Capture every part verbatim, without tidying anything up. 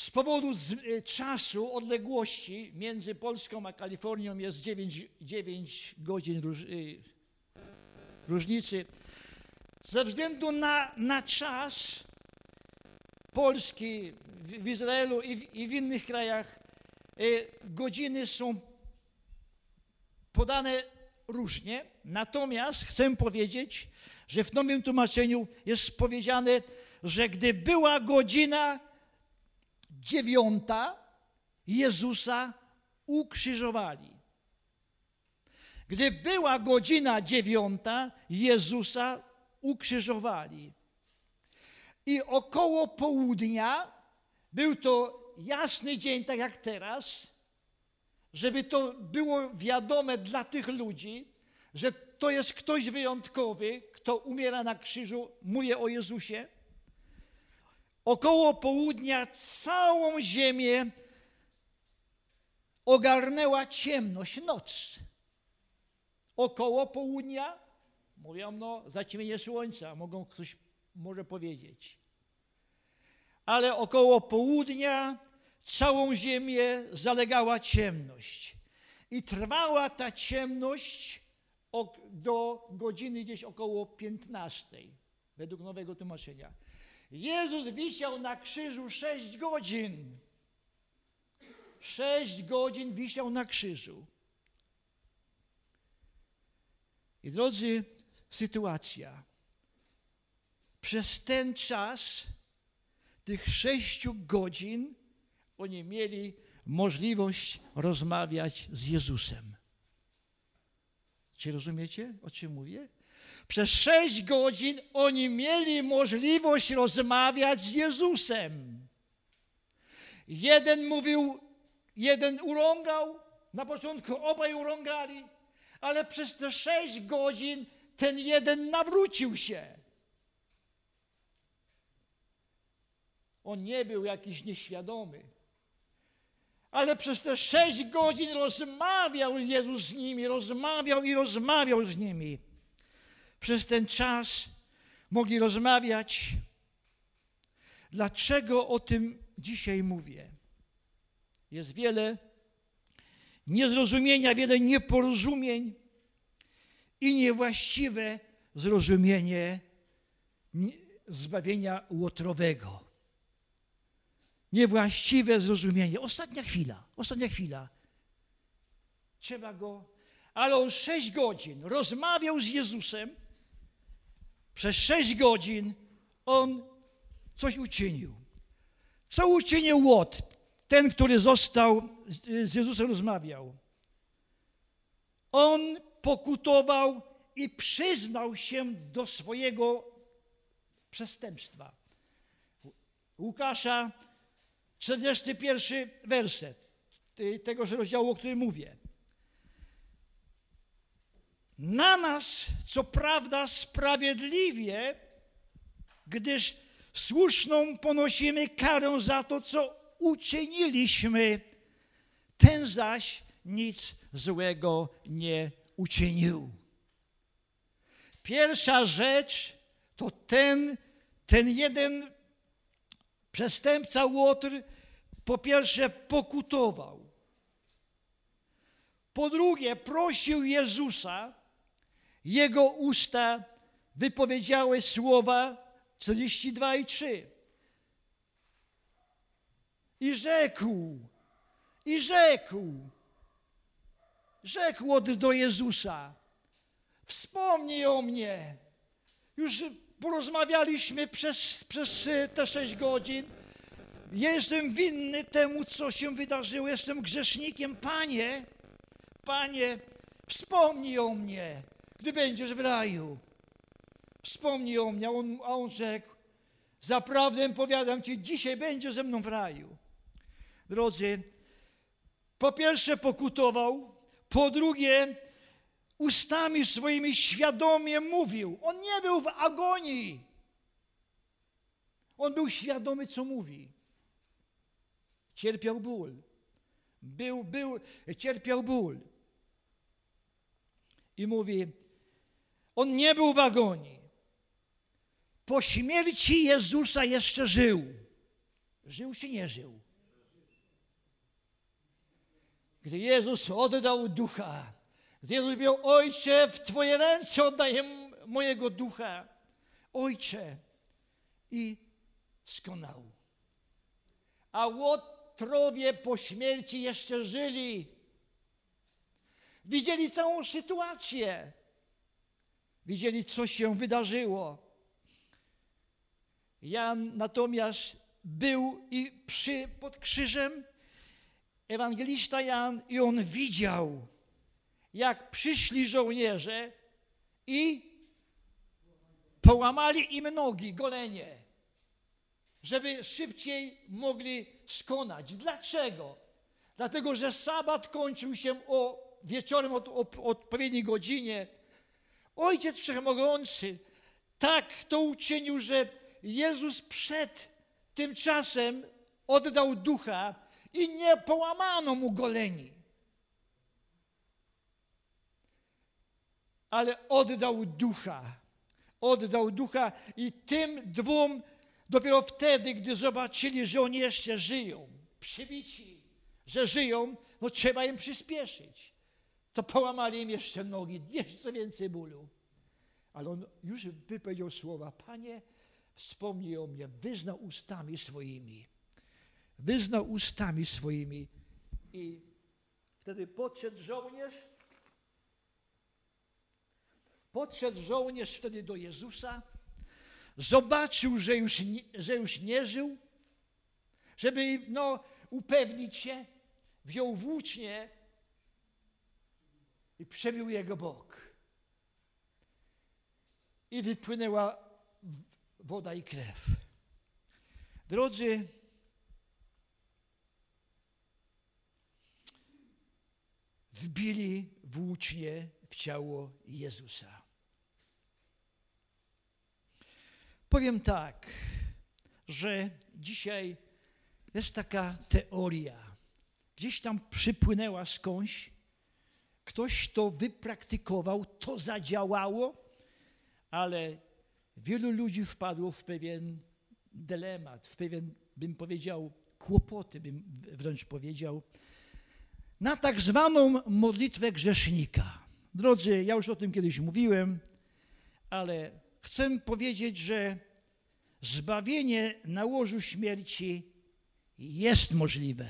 z powodu z, y, czasu, odległości między Polską a Kalifornią jest dziewięć godzin róż, y, różnicy. Ze względu na, na czas Polski w, w Izraelu i w, i w innych krajach y, godziny są podane różnie. Natomiast chcę powiedzieć, że w nowym tłumaczeniu jest powiedziane, że gdy była godzina dziewiąta, Jezusa ukrzyżowali. Gdy była godzina dziewiąta, Jezusa ukrzyżowali. I około południa, był to jasny dzień, tak jak teraz, żeby to było wiadome dla tych ludzi, że to jest ktoś wyjątkowy, kto umiera na krzyżu, mówię o Jezusie. Około południa całą ziemię ogarnęła ciemność, noc. Około południa, mówią, no, zaćmienie słońca, mogą ktoś może powiedzieć. Ale około południa całą ziemię zalegała ciemność. I trwała ta ciemność do godziny gdzieś około piętnastej, według nowego tłumaczenia. Jezus wisiał na krzyżu sześć godzin. Sześć godzin wisiał na krzyżu. I drodzy, sytuacja. Przez ten czas, tych sześciu godzin, oni mieli możliwość rozmawiać z Jezusem. Czy rozumiecie, o czym mówię? Przez sześć godzin oni mieli możliwość rozmawiać z Jezusem. Jeden mówił, jeden urągał, na początku obaj urągali, ale przez te sześć godzin ten jeden nawrócił się. On nie był jakiś nieświadomy, ale przez te sześć godzin rozmawiał Jezus z nimi, rozmawiał i rozmawiał z nimi. Przez ten czas mogli rozmawiać. Dlaczego o tym dzisiaj mówię? Jest wiele niezrozumienia, wiele nieporozumień i niewłaściwe zrozumienie zbawienia łotrowego. Niewłaściwe zrozumienie. Ostatnia chwila, ostatnia chwila. Trzeba go, ale on sześć godzin rozmawiał z Jezusem. Przez sześć godzin on coś uczynił. Co uczynił Łot? Ten, który został z Jezusem rozmawiał. On pokutował i przyznał się do swojego przestępstwa. Łukasza, czterdziesty pierwszy werset tegoż rozdziału, o którym mówię. Na nas, co prawda, sprawiedliwie, gdyż słuszną ponosimy karę za to, co uczyniliśmy, ten zaś nic złego nie uczynił. Pierwsza rzecz to ten, ten jeden przestępca Łotr po pierwsze pokutował. Po drugie prosił Jezusa, jego usta wypowiedziały słowa czterdzieści dwa i trzy. I rzekł, i rzekł, rzekł Łotr do Jezusa, wspomnij o mnie. Już porozmawialiśmy przez, przez te sześć godzin. Jestem winny temu, co się wydarzyło. Jestem grzesznikiem. Panie, Panie, wspomnij o mnie, gdy będziesz w raju. Wspomnij o mnie. A on, a on rzekł, zaprawdę powiadam Ci, dzisiaj będzie ze mną w raju. Drodzy, po pierwsze pokutował, po drugie ustami swoimi świadomie mówił. On nie był w agonii. On był świadomy, co mówi. Cierpiał ból. Był, był, cierpiał ból. I mówi, on nie był w agonii. Po śmierci Jezusa jeszcze żył. Żył czy nie żył? Gdy Jezus oddał ducha, gdy Jezus powiedział: Ojcze, w Twoje ręce oddaję mojego ducha. Ojcze. I skonał. A łotrowie po śmierci jeszcze żyli. Widzieli całą sytuację. Widzieli, co się wydarzyło. Jan natomiast był i przy, pod krzyżem, ewangelista Jan, i on widział, jak przyszli żołnierze i połamali im nogi, golenie, żeby szybciej mogli skonać. Dlaczego? Dlatego, że sabat kończył się o wieczorem o, o, o odpowiedniej godzinie. Ojciec Wszechmogący tak to uczynił, że Jezus przed tym czasem oddał ducha i nie połamano mu goleni, ale oddał ducha. Oddał ducha i tym dwóm dopiero wtedy, gdy zobaczyli, że oni jeszcze żyją, przybici, że żyją, no trzeba im przyspieszyć. To połamali im jeszcze nogi, jeszcze więcej bólu. Ale on już wypowiedział słowa: Panie, wspomnij o mnie, wyznał ustami swoimi. Wyznał ustami swoimi. I wtedy podszedł żołnierz, podszedł żołnierz wtedy do Jezusa, zobaczył, że już nie, że już nie żył, żeby no, upewnić się, wziął włócznie i przebił jego bok. I wypłynęła woda i krew. Drodzy, wbili włócznie w ciało Jezusa. Powiem tak, że dzisiaj jest taka teoria, gdzieś tam przypłynęła skądś, ktoś to wypraktykował, to zadziałało, ale wielu ludzi wpadło w pewien dylemat, w pewien, bym powiedział, kłopoty, bym wręcz powiedział, na tak zwaną modlitwę grzesznika. Drodzy, ja już o tym kiedyś mówiłem, ale chcę powiedzieć, że zbawienie na łożu śmierci jest możliwe.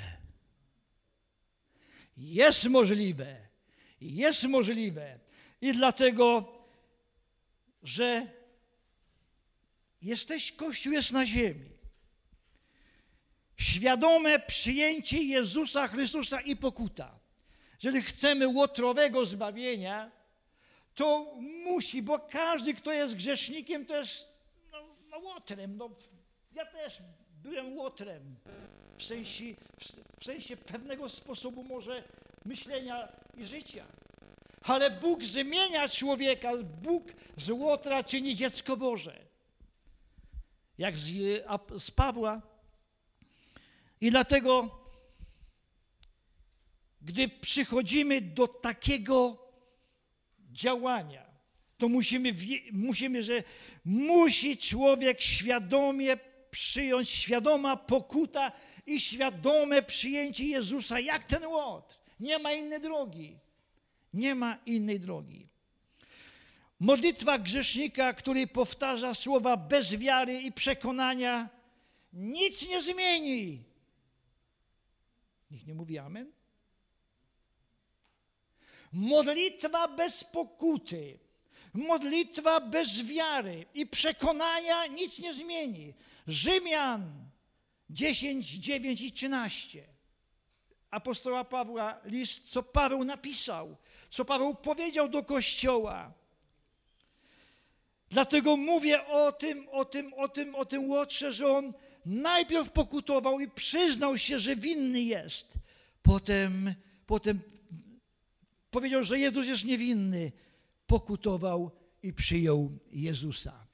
Jest możliwe. Jest możliwe. I dlatego, że jesteś, Kościół jest na ziemi. Świadome przyjęcie Jezusa Chrystusa i pokuta. Jeżeli chcemy łotrowego zbawienia, to musi, bo każdy, kto jest grzesznikiem, to jest no, no, łotrem. No, ja też byłem łotrem. W sensie, w sensie pewnego sposobu może myślenia i życia. Ale Bóg zmienia człowieka, Bóg z łotra czyni dziecko Boże. Jak z, z Pawła. I dlatego, gdy przychodzimy do takiego działania, to musimy, musimy, że musi człowiek świadomie przyjąć, świadoma pokuta i świadome przyjęcie Jezusa, jak ten łotr. Nie ma innej drogi. Nie ma innej drogi. Modlitwa grzesznika, który powtarza słowa bez wiary i przekonania, nic nie zmieni. Nikt nie mówi amen? Modlitwa bez pokuty, modlitwa bez wiary i przekonania nic nie zmieni. Rzymian dziesięć, dziewięć i trzynaście. Apostoła Pawła, list, co Paweł napisał, co Paweł powiedział do Kościoła. Dlatego mówię o tym, o tym, o tym, o tym łotrze, że on najpierw pokutował i przyznał się, że winny jest. Potem, potem powiedział, że Jezus jest niewinny. Pokutował i przyjął Jezusa.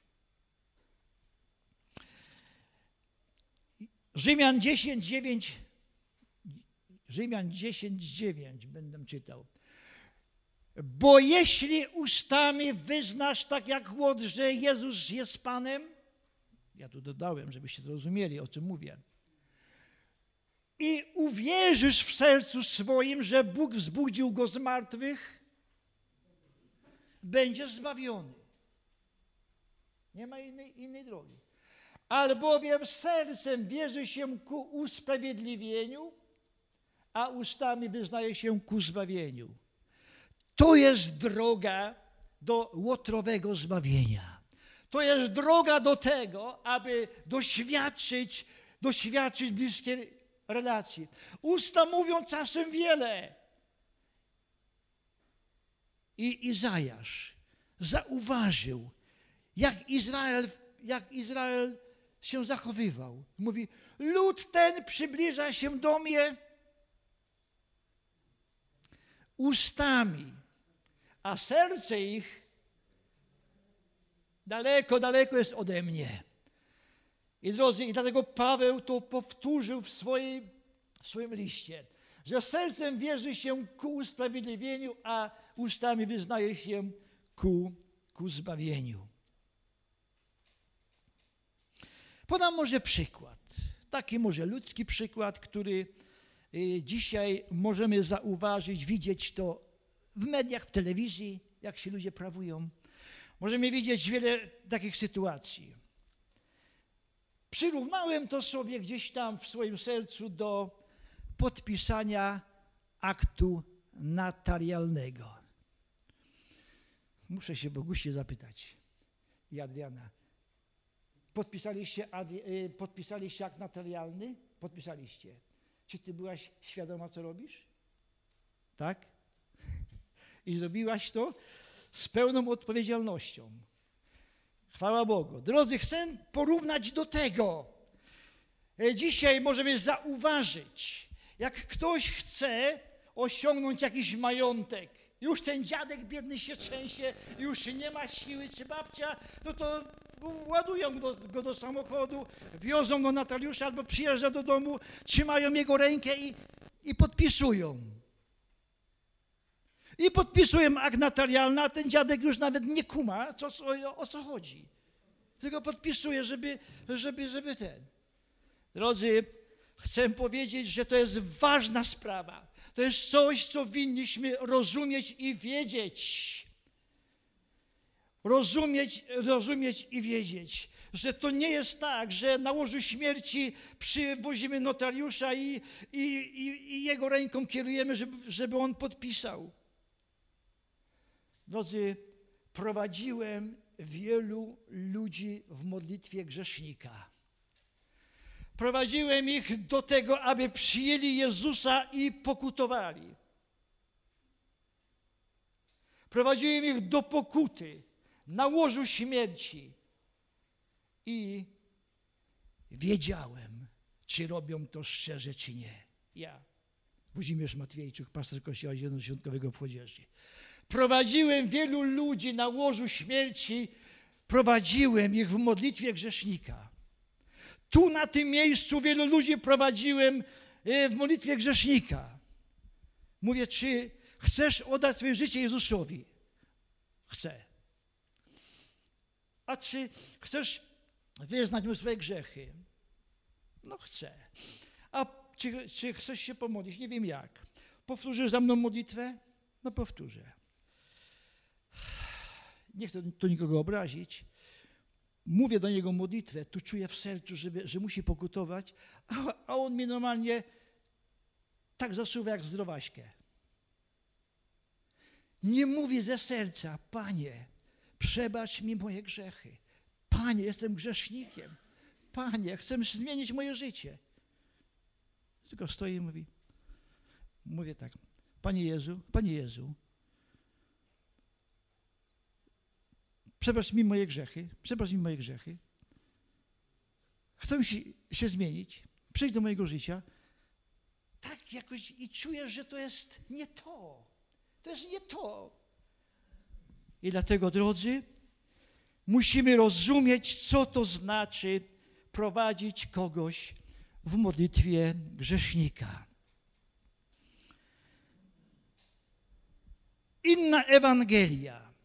Rzymian dziesięć, dziewięć. Rzymian dziesięć, dziewięć będę czytał. Bo jeśli ustami wyznasz tak jak łotr, że Jezus jest Panem, ja tu dodałem, żebyście zrozumieli, o czym mówię. i uwierzysz w sercu swoim, że Bóg wzbudził go z martwych, będziesz zbawiony. Nie ma innej, innej drogi. Albowiem sercem wierzy się ku usprawiedliwieniu, a ustami wyznaje się ku zbawieniu. To jest droga do łotrowego zbawienia. To jest droga do tego, aby doświadczyć, doświadczyć bliskiej relacji. Usta mówią czasem wiele. I Izajasz zauważył, jak Izrael, jak Izrael się zachowywał. Mówi, lud ten przybliża się do mnie ustami, a serce ich daleko, daleko jest ode mnie. I drodzy, i dlatego Paweł to powtórzył w, swojej, w swoim liście, że sercem wierzy się ku usprawiedliwieniu, a ustami wyznaje się ku, ku zbawieniu. Podam może przykład, taki może ludzki przykład, który dzisiaj możemy zauważyć, widzieć to w mediach, w telewizji, jak się ludzie prawują. Możemy widzieć wiele takich sytuacji. Przyrównałem to sobie gdzieś tam w swoim sercu do podpisania aktu notarialnego. Muszę się Bogusie zapytać i Adriana. Podpisaliście, podpisaliście akt notarialny? Podpisaliście. Czy ty byłaś świadoma, co robisz? Tak? I zrobiłaś to z pełną odpowiedzialnością. Chwała Bogu. Drodzy, chcę porównać do tego. Dzisiaj możemy zauważyć, jak ktoś chce osiągnąć jakiś majątek. Już ten dziadek biedny się trzęsie, już nie ma siły, czy babcia, no to ładują go, go do samochodu, wiozą go notariusza albo przyjeżdża do domu, trzymają jego rękę i, i podpisują. I podpisują akt notarialny, a ten dziadek już nawet nie kuma, co, o, o co chodzi. Tylko podpisuje, żeby, żeby, żeby ten. Drodzy, chcę powiedzieć, że to jest ważna sprawa. To jest coś, co winniśmy rozumieć i wiedzieć. Rozumieć, rozumieć i wiedzieć, że to nie jest tak, że na łożu śmierci przywozimy notariusza i, i, i, i jego ręką kierujemy, żeby, żeby on podpisał. Drodzy, prowadziłem wielu ludzi w modlitwie grzesznika. Prowadziłem ich do tego, aby przyjęli Jezusa i pokutowali. Prowadziłem ich do pokuty na łożu śmierci i wiedziałem, czy robią to szczerze, czy nie. Ja, Włodzimierz Matwiejczuk, pastor Kościoła Zielonoświątkowego w Chłodzieży. Prowadziłem wielu ludzi na łożu śmierci, prowadziłem ich w modlitwie grzesznika. Tu na tym miejscu wielu ludzi prowadziłem w modlitwie grzesznika. Mówię, czy chcesz oddać swoje życie Jezusowi? Chcę. A czy chcesz wyznać mu swoje grzechy? No chcę. A czy, czy chcesz się pomodlić? Nie wiem jak. Powtórzysz za mną modlitwę? No powtórzę. Nie chcę tu nikogo obrazić. Mówię do niego modlitwę, tu czuję w sercu, żeby, że musi pokutować, a, a on mnie normalnie tak zasuwa jak zdrowaśkę. Nie mówi ze serca, Panie, przebacz mi moje grzechy. Panie, jestem grzesznikiem. Panie, chcę zmienić moje życie. Tylko stoi i mówi, mówię tak, Panie Jezu, Panie Jezu, przebacz mi moje grzechy, przebacz mi moje grzechy. Chcę się, się zmienić, przyjść do mojego życia. Tak jakoś i czuję, że to jest nie to. To jest nie to. I dlatego, drodzy, musimy rozumieć, co to znaczy prowadzić kogoś w modlitwie grzesznika. Inna Ewangelia,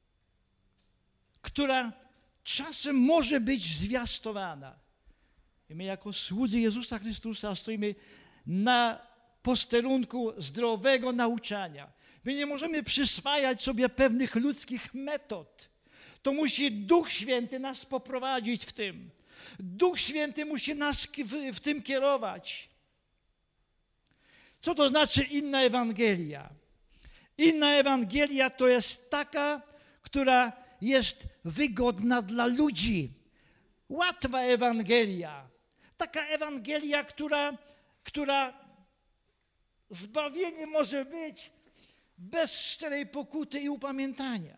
która czasem może być zwiastowana. I my jako słudzy Jezusa Chrystusa stoimy na posterunku zdrowego nauczania. My nie możemy przyswajać sobie pewnych ludzkich metod. To musi Duch Święty nas poprowadzić w tym. Duch Święty musi nas w, w tym kierować. Co to znaczy inna Ewangelia? Inna Ewangelia to jest taka, która jest wygodna dla ludzi. Łatwa Ewangelia. Taka Ewangelia, która, która zbawienie może być bez szczerej pokuty i upamiętania.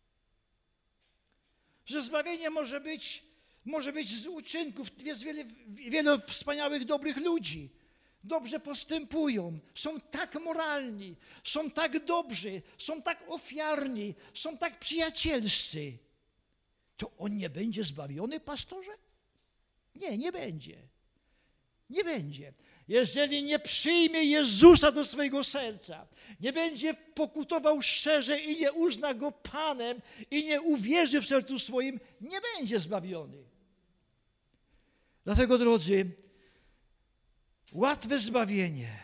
Że zbawienie może być, może być z uczynków. Jest wiele, wiele wspaniałych, dobrych ludzi. Dobrze postępują, są tak moralni, są tak dobrzy, są tak ofiarni, są tak przyjacielscy. To on nie będzie zbawiony, pastorze? Nie, nie będzie. Nie będzie. Jeżeli nie przyjmie Jezusa do swojego serca, nie będzie pokutował szczerze i nie uzna Go Panem i nie uwierzy w sercu swoim, nie będzie zbawiony. Dlatego, drodzy, łatwe zbawienie,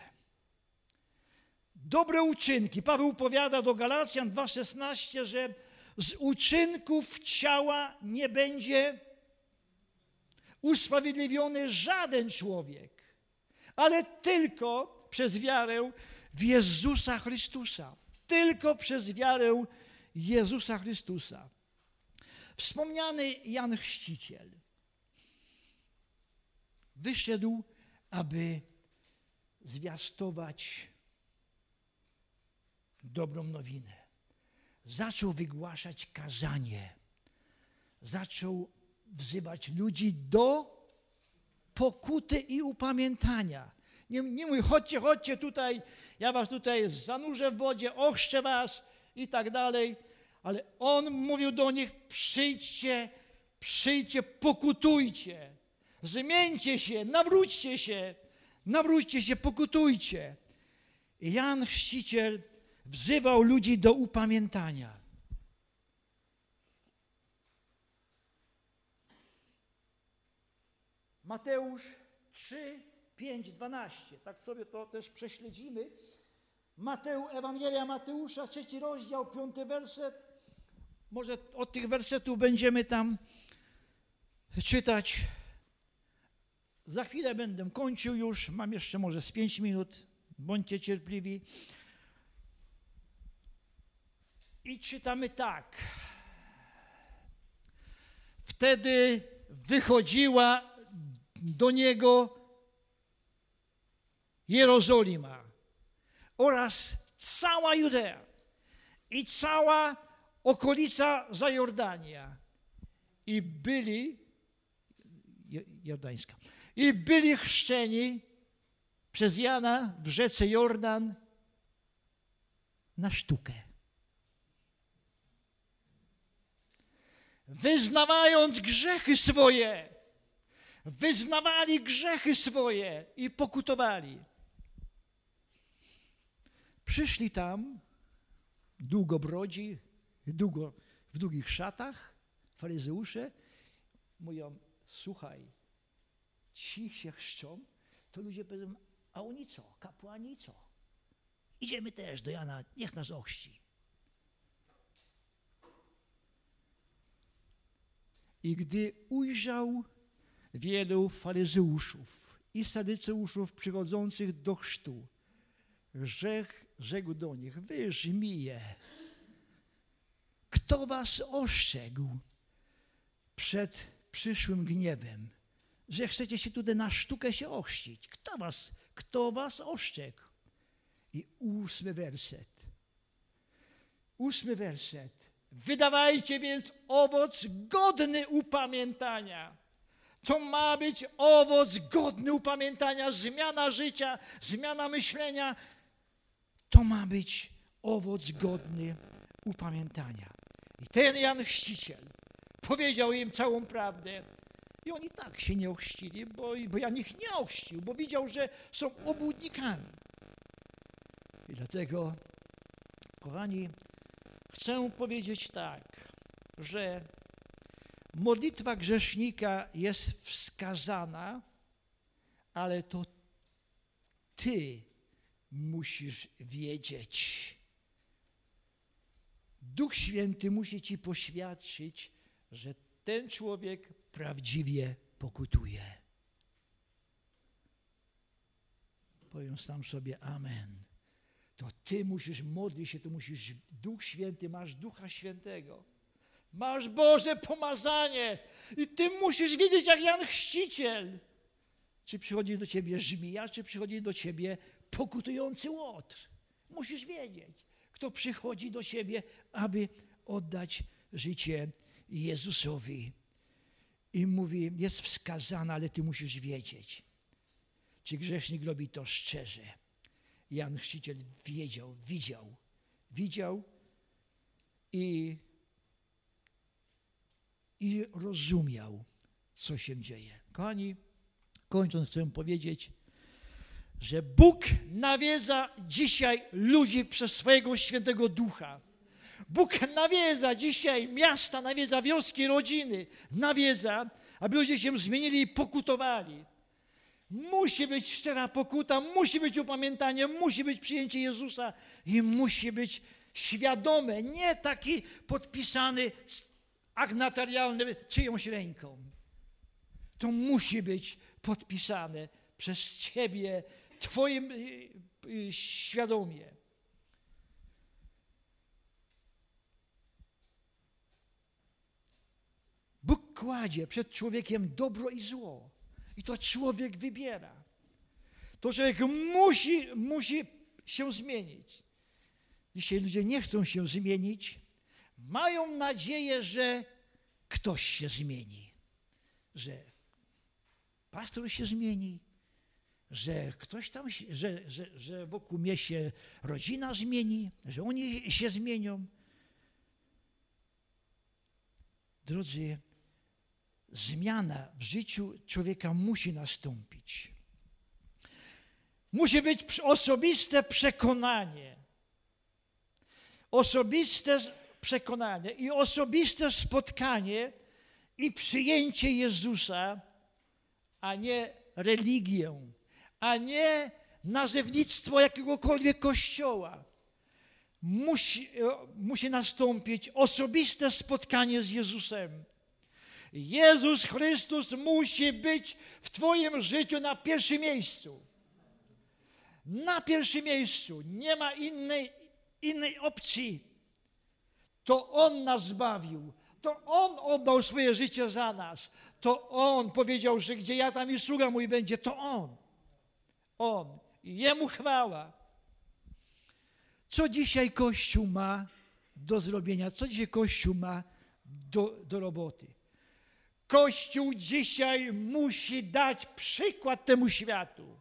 dobre uczynki. Paweł powiada do Galacjan dwa szesnaście, że z uczynków ciała nie będzie usprawiedliwiony żaden człowiek, ale tylko przez wiarę w Jezusa Chrystusa. Tylko przez wiarę Jezusa Chrystusa. Wspomniany Jan Chrzciciel wyszedł, aby zwiastować dobrą nowinę. Zaczął wygłaszać kazanie. Zaczął wzywać ludzi do pokuty i upamiętania. Nie, nie mówi, chodźcie, chodźcie tutaj, ja was tutaj zanurzę w wodzie, ochrzczę was i tak dalej. Ale on mówił do nich, przyjdźcie, przyjdźcie, pokutujcie. Zmieńcie się, nawróćcie się, nawróćcie się, pokutujcie. I Jan Chrzciciel wzywał ludzi do upamiętania. Mateusz trzy, pięć, dwanaście. Tak sobie to też prześledzimy. Mateusz, Ewangelia Mateusza, trzeci rozdział, piąty werset. Może od tych wersetów będziemy tam czytać. Za chwilę będę kończył już. Mam jeszcze może z pięć minut. Bądźcie cierpliwi. I czytamy tak. Wtedy wychodziła do niego Jerozolima oraz cała Judea i cała okolica Zajordania i byli jordańska i byli chrzczeni przez Jana w rzece Jordan na sztukę. Wyznawając grzechy swoje, wyznawali grzechy swoje i pokutowali. Przyszli tam długobrodzi, długo, w długich szatach, faryzeusze, mówią, słuchaj, ci się chrzczą, to ludzie powiedzą, a oni co, kapłani co? Idziemy też do Jana, niech nas ochrzci. I gdy ujrzał wielu faryzeuszów i sadyceuszów przychodzących do chrztu, rzekł, rzekł do nich, wy żmije, kto was ostrzegł przed przyszłym gniewem, że chcecie się tutaj na sztukę się ochrzcić? Kto was, kto was ostrzegł? I ósmy werset. Ósmy werset. Wydawajcie więc owoc godny upamiętania. To ma być owoc godny upamiętania, zmiana życia, zmiana myślenia. To ma być owoc godny upamiętania. I ten Jan Chrzciciel powiedział im całą prawdę. I oni tak się nie ochrzcili, bo, bo Jan ich nie ochrzcił, bo widział, że są obłudnikami. I dlatego, kochani, chcę powiedzieć tak, że modlitwa grzesznika jest wskazana, ale to ty musisz wiedzieć. Duch Święty musi ci poświadczyć, że ten człowiek prawdziwie pokutuje. Powiem sam sobie amen. To ty musisz modlić się, to musisz, Duch Święty, masz Ducha Świętego. Masz Boże pomazanie i ty musisz wiedzieć jak Jan Chrzciciel, czy przychodzi do ciebie żmija, czy przychodzi do ciebie pokutujący łotr. Musisz wiedzieć, kto przychodzi do ciebie, aby oddać życie Jezusowi. I mówi, jest wskazane, ale ty musisz wiedzieć, czy grzesznik robi to szczerze. Jan Chrzciciel wiedział, widział, widział i, i rozumiał, co się dzieje. Kochani, kończąc chcę powiedzieć, że Bóg nawiedza dzisiaj ludzi przez swojego Świętego Ducha. Bóg nawiedza dzisiaj miasta, nawiedza wioski, rodziny, nawiedza, aby ludzie się zmienili i pokutowali. Musi być szczera pokuta, musi być upamiętanie, musi być przyjęcie Jezusa i musi być świadome, nie taki podpisany akt notarialny czyjąś ręką. To musi być podpisane przez ciebie, twoim świadomie. Bóg kładzie przed człowiekiem dobro i zło. I to człowiek wybiera. To człowiek musi, musi się zmienić. Dzisiaj ludzie nie chcą się zmienić. Mają nadzieję, że ktoś się zmieni. Że pastor się zmieni. Że ktoś tam, że, że, że wokół mnie się rodzina zmieni. Że oni się zmienią. Drodzy, zmiana w życiu człowieka musi nastąpić. Musi być osobiste przekonanie. Osobiste przekonanie i osobiste spotkanie i przyjęcie Jezusa, a nie religię, a nie nazewnictwo jakiegokolwiek kościoła. Musi, musi nastąpić osobiste spotkanie z Jezusem. Jezus Chrystus musi być w twoim życiu na pierwszym miejscu. Na pierwszym miejscu. Nie ma innej, innej opcji. To On nas zbawił. To On oddał swoje życie za nas. To On powiedział, że gdzie ja, tam i sługa mój będzie. To On. On. I Jemu chwała. Co dzisiaj Kościół ma do zrobienia? Co dzisiaj Kościół ma do, do roboty? Kościół dzisiaj musi dać przykład temu światu.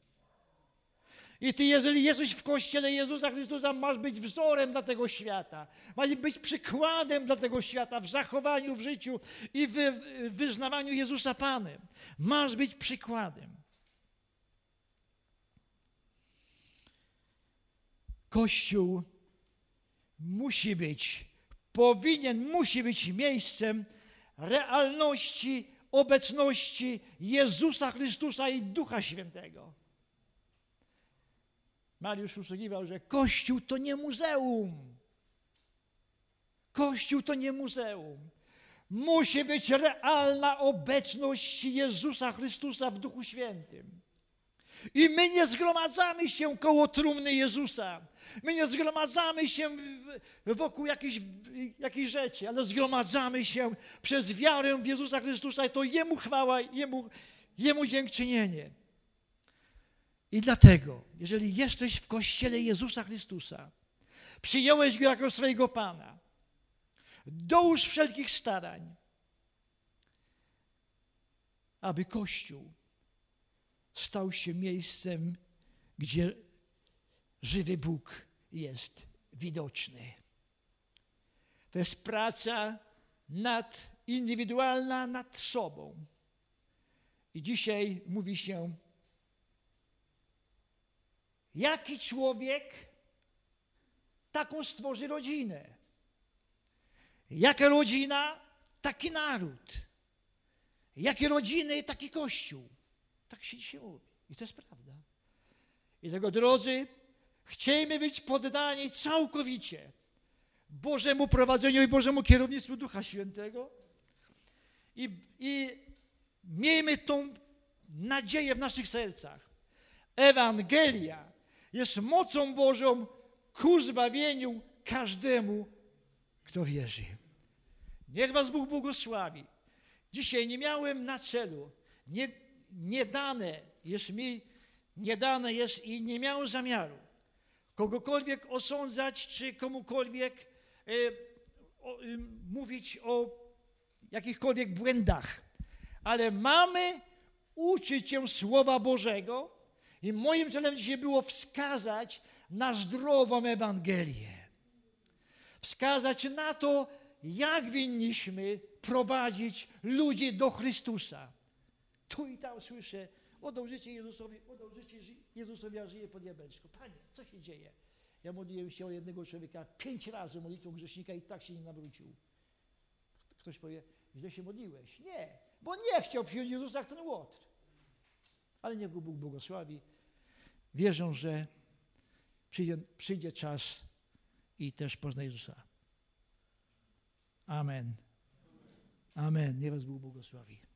I ty, jeżeli jesteś w Kościele Jezusa Chrystusa, masz być wzorem dla tego świata. Masz być przykładem dla tego świata w zachowaniu, w życiu i w wyznawaniu Jezusa Panem. Masz być przykładem. Kościół musi być, powinien, musi być miejscem realności, obecności Jezusa Chrystusa i Ducha Świętego. Mariusz usługiwał, że Kościół to nie muzeum. Kościół to nie muzeum. Musi być realna obecność Jezusa Chrystusa w Duchu Świętym. I my nie zgromadzamy się koło trumny Jezusa. My nie zgromadzamy się wokół jakiejś, jakiejś rzeczy, ale zgromadzamy się przez wiarę w Jezusa Chrystusa i to Jemu chwała, Jemu, Jemu dziękczynienie. I dlatego, jeżeli jesteś w Kościele Jezusa Chrystusa, przyjąłeś Go jako swojego Pana, dołóż wszelkich starań, aby Kościół stał się miejscem, gdzie żywy Bóg jest widoczny. To jest praca nad, indywidualna nad sobą. I dzisiaj mówi się, jaki człowiek, taką stworzy rodzinę. Jaka rodzina, taki naród. Jakie rodziny, taki Kościół. Tak się dzisiaj mówi. I to jest prawda. I tego, drodzy, chciejmy być poddani całkowicie Bożemu prowadzeniu i Bożemu kierownictwu Ducha Świętego i, i miejmy tą nadzieję w naszych sercach. Ewangelia jest mocą Bożą ku zbawieniu każdemu, kto wierzy. Niech was Bóg błogosławi. Dzisiaj nie miałem na celu, nie, nie dane jest mi, nie dane jest i nie miałem zamiaru kogokolwiek osądzać, czy komukolwiek e, o, e, mówić o jakichkolwiek błędach. Ale mamy uczyć się Słowa Bożego i moim celem dzisiaj było wskazać na zdrową Ewangelię. Wskazać na to, jak winniśmy prowadzić ludzi do Chrystusa. Tu i tam słyszę, oddał życie Jezusowi, oddał życie Jezusowi, a żyje po diabelsku. Panie, co się dzieje? Ja modliłem się o jednego człowieka pięć razy modlitwą grzesznika i tak się nie nawrócił. Ktoś powie, źle się modliłeś. Nie, bo nie chciał przyjąć Jezusa jak ten łotr. Ale niech go Bóg błogosławi. Wierzę, że przyjdzie, przyjdzie czas i też pozna Jezusa. Amen. Amen. Niech was Bóg błogosławi.